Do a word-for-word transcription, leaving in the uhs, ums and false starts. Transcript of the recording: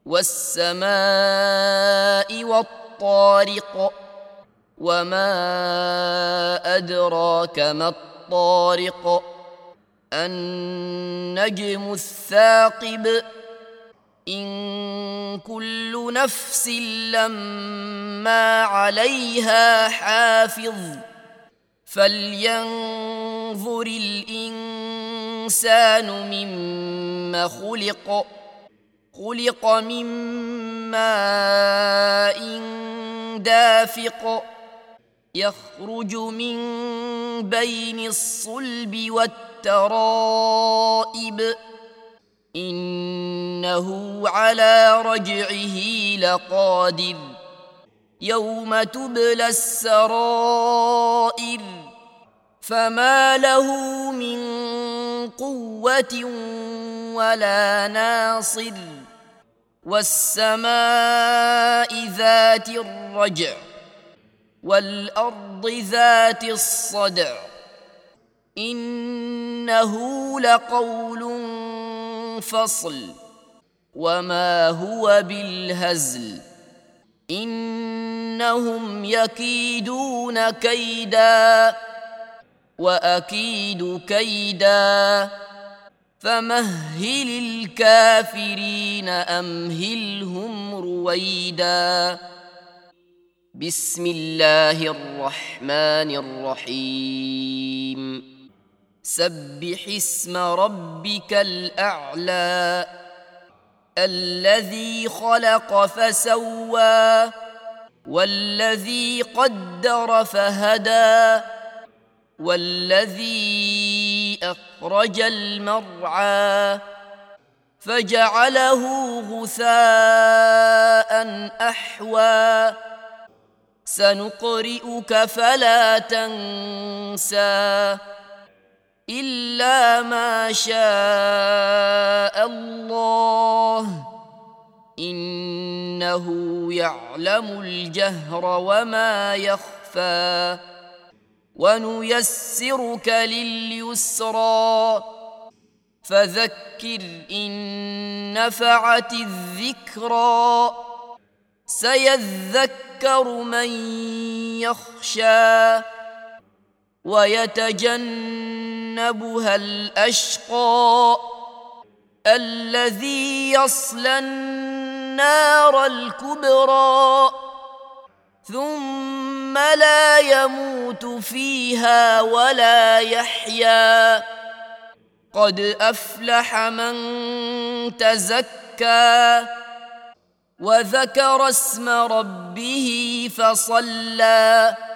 والسماء والطارق وما أدراك ما الطارق النجم الثاقب إن كل نفس لما عليها حافظ فلينظر الإنسان مما خلق خلق من ماء دافق يخرج من بين الصلب والترائب إنه على رجعه لقادر يوم تبلى السرائر فما له من قوة ولا ناصر والسماء ذات الرجع والأرض ذات الصدع إنه لقول فصل وما هو بالهزل إنهم يكيدون كيدا وأكيد كيدا فمهل الكافرين أمهلهم رويدا بسم الله الرحمن الرحيم سبح اسم ربك الأعلى الذي خلق فسوى والذي قدر فهدى والذي أخرج المرعى فجعله غثاء أحوى سنقرئك فلا تنسى إلا ما شاء الله إنه يعلم الجهر وما يخفى ونيسرك لليسرى فذكر إن نفعت الذكرى سيذكر من يخشى ويتجنبها الأشقى الذي يصلى النار الكبرى ثم لا يموت فيها ولا يحيا قد أفلح من تزكى وذكر اسم ربه فصلى